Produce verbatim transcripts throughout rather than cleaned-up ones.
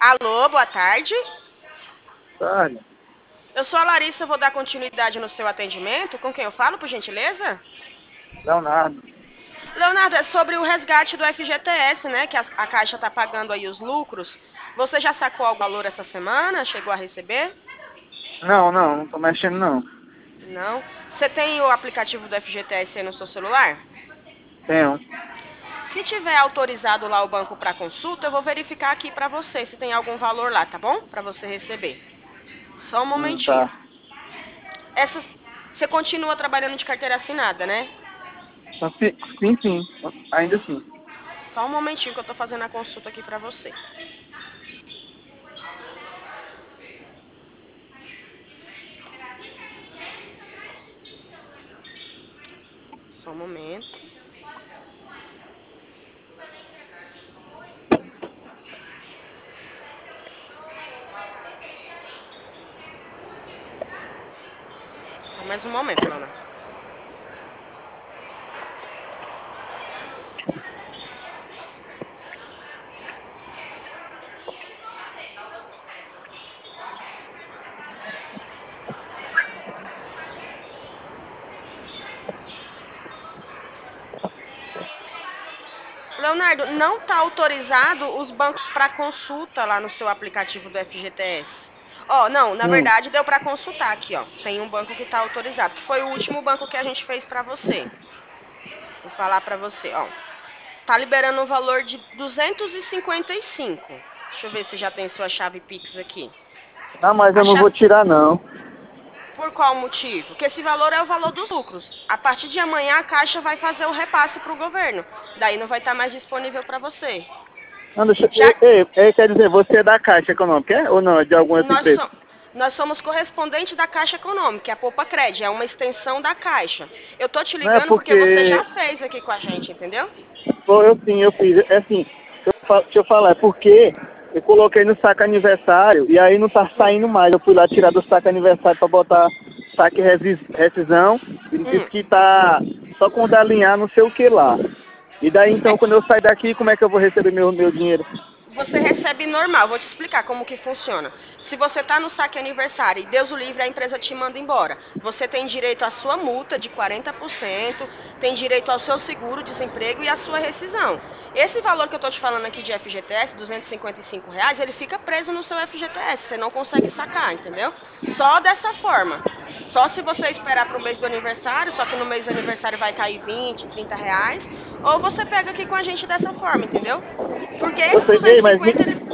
Alô, boa tarde. Tarde. Eu sou a Larissa, vou dar continuidade no seu atendimento. Com quem eu falo, por gentileza? Leonardo. Leonardo, é sobre o resgate do F G T S, né? Que a, a Caixa está pagando aí os lucros. Você já sacou algum valor essa semana? Chegou a receber? Não, não, não tô mexendo não. Não. Você tem o aplicativo do F G T S aí no seu celular? Tenho. Se tiver autorizado lá o banco para consulta, eu vou verificar aqui para você se tem algum valor lá, tá bom? Para você receber. Só um Hum, momentinho. tá. Essa, você continua trabalhando de carteira assinada, né? Mas Sim, sim, sim. Ainda sim. Só um momentinho que eu tô fazendo a consulta aqui pra você. Só um momento. Só mais um momento, Leonardo. Leonardo, não tá autorizado os bancos para consulta lá no seu aplicativo do F G T S. Ó, não, na Hum. verdade deu para consultar aqui, ó. Tem um banco que tá autorizado, que foi o último banco que a gente fez para você. Vou falar para você, ó. Tá liberando o valor de duzentos e cinquenta e cinco. Deixa eu ver se já tem sua chave Pix aqui. Ah, mas A eu não vou chave tirar não. Por qual motivo? Porque esse valor é o valor dos lucros. A partir de amanhã a Caixa vai fazer o repasse para o governo. Daí não vai estar mais disponível para você. Não, deixa Já ei, ei, ei, quer dizer, você é da Caixa Econômica, é? Ou não? É de alguma outra nós, empresa? so- nós somos correspondente da Caixa Econômica, que é a Poupa Cred, é uma extensão da Caixa. Eu tô te Não é ligando porque você porque... já fez aqui com a gente, entendeu? Pô, eu sim, eu fiz. É assim, eu fa- deixa eu falar, é porque eu coloquei no saco aniversário e aí não tá Hum, saindo mais. Eu fui lá tirar do saco aniversário pra botar saque resis- rescisão. Ele disse hum. que tá só quando alinhar não sei o que lá. E daí então quando eu sair daqui, como é que eu vou receber meu, meu dinheiro? Você recebe normal. Vou te explicar como que funciona. Se você está no saque aniversário e Deus o livre, a empresa te manda embora. Você tem direito à sua multa de quarenta por cento, tem direito ao seu seguro-desemprego e à sua rescisão. Esse valor que eu estou te falando aqui de F G T S, duzentos e cinquenta e cinco reais, ele fica preso no seu F G T S. Você não consegue sacar, entendeu? Só dessa forma. Só se você esperar para o mês do aniversário, só que no mês do aniversário vai cair vinte, trinta reais, ou você pega aqui com a gente dessa forma, entendeu? Porque esse Você, ei, mas me, duzentos e cinquenta, ele...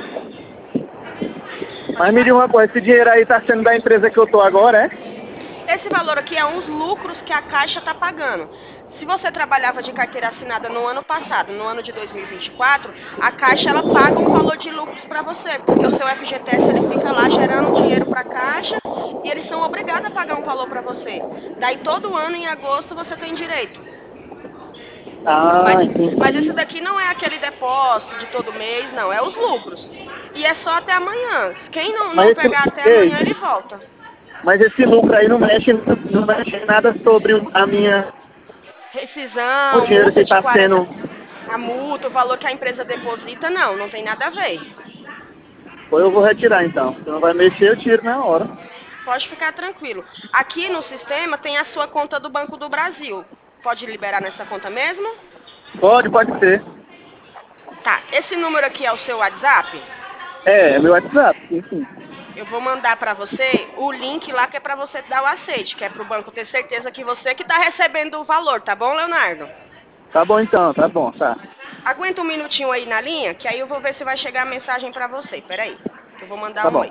Pode mas me falar. diga uma coisa, esse dinheiro aí tá sendo da empresa que eu tô agora, é? Esse valor aqui é uns lucros que a Caixa está pagando. Se você trabalhava de carteira assinada no ano passado, no ano de dois mil e vinte e quatro, a Caixa ela paga um valor de lucros para você, porque o seu F G T S ele fica lá gerando um dinheiro para a Caixa e eles são obrigados a pagar um valor para você. Daí todo ano em agosto você tem direito. Ah, Mas, mas esse entendi. daqui não é aquele depósito de todo mês, não, é os lucros. E é só até amanhã. Quem não, Mas não esse, pegar até ei, amanhã, ele volta. mas esse lucro aí não mexe, não mexe em nada sobre o- a minha, o Rescisão, dinheiro multa que de está quarenta, sendo. a multa, o valor que a empresa deposita, não, não tem nada a ver. Ou eu vou retirar então. Se não vai mexer, eu tiro na hora. Pode ficar tranquilo. Aqui no sistema tem a sua conta do Banco do Brasil. Pode liberar nessa conta mesmo? Pode, pode ser. Tá. Esse número aqui é o seu WhatsApp? É, é meu WhatsApp, sim, sim. Eu vou mandar para você o link lá que é para você dar o aceite, que é para o banco ter certeza que você que está recebendo o valor, tá bom, Leonardo? Tá bom então, tá bom, tá. Aguenta um minutinho aí na linha, que aí eu vou ver se vai chegar a mensagem para você. Peraí, que eu vou mandar Tá um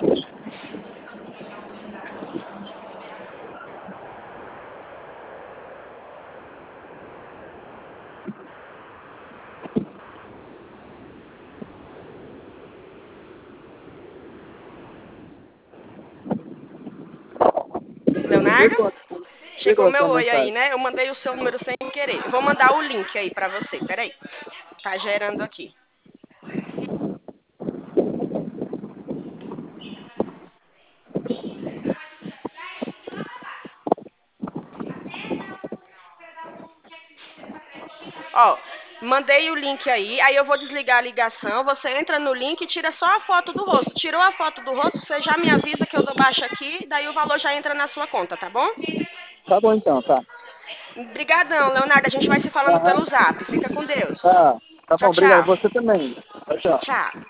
bom. oi. Leonardo? Chegou, Chegou chegou a meu sua oi aí, mensagem. né? Eu mandei o seu número sem querer. Eu vou mandar o link aí para você. Peraí. Tá gerando aqui. Ó, Mandei o link aí, aí eu vou desligar a ligação. Você entra no link e tira só a foto do rosto. Tirou a foto do rosto, você já me avisa que eu dou baixa aqui, daí o valor já entra na sua conta, tá bom? Tá bom então, tá. Obrigadão, Leonardo. A gente vai se falando Aham. pelo zap. Fica com Deus. Tá. Tá bom, Tchau, obrigado. tchau. Você também. Tchau, tchau. Tchau.